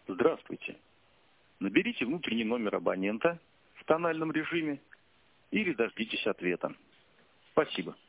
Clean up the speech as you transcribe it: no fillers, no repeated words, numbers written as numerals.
Здравствуйте. Наберите внутренний номер абонента в тональном режиме или дождитесь ответа. Спасибо.